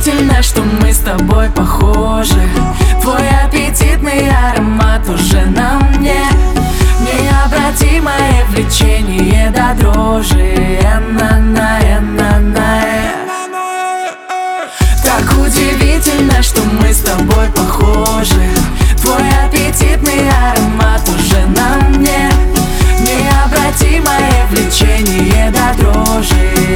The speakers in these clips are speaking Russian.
удивительно, что мы с тобой похожи. Твой аппетитный аромат уже на мне. Необратимое влечение до дрожи. Так удивительно, что мы с тобой похожи. Твой аппетитный аромат уже на мне. Необратимое влечение до дрожи.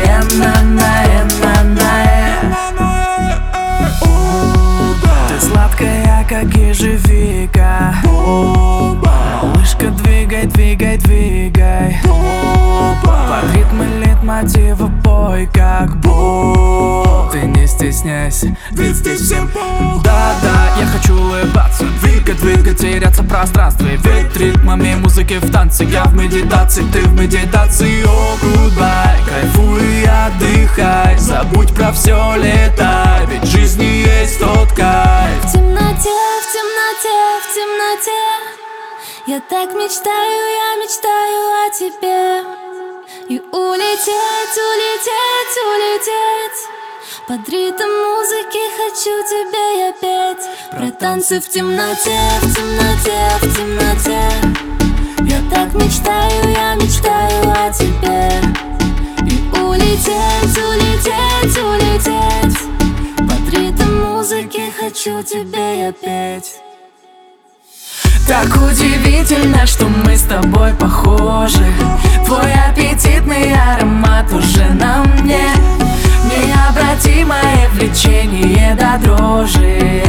Ты сладкая, как ежевика. Малышка, двигай, двигай, двигай. Под ритмы лейтмотива пой, как Бог. Ты не стесняйся, ведь здесь всем пол. Да-да, я хочу улыбаться, двигать, двигать, теряться в пространстве. Ведь ритмами музыки в танце. Я в медитации, ты в медитации. О, goodbye, кайфуй и отдыхай. Забудь про все, летай, ведь в жизни есть тот кайф. В темноте, в темноте, в темноте я так мечтаю, я мечтаю о тебе. И улететь, улететь, улететь. Под ритм музыки хочу тебе я петь. Про танцы в темноте, в темноте, в темноте я так мечтаю, я мечтаю о тебе. И улететь, улететь, улететь. Под ритм музыки хочу тебе я петь. Так удивительно, что мы с тобой похожи. Твой аппетитный аромат уже на мне. Необратимое влечение до дрожи.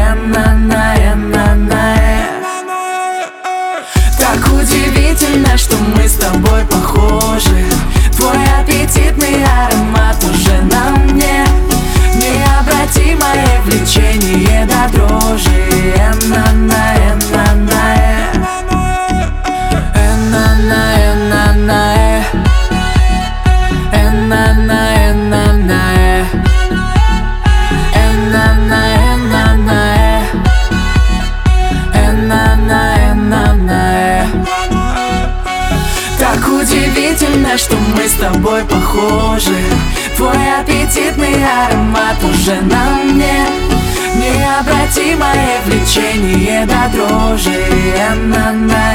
Так удивительно, что мы с тобой похожи. Твой аппетитный аромат уже на мне. Необратимое влечение до дрожи. Так удивительно, что мы с тобой похожи. Твой аппетитный аромат уже на мне. Необратимое влечение до дрожи.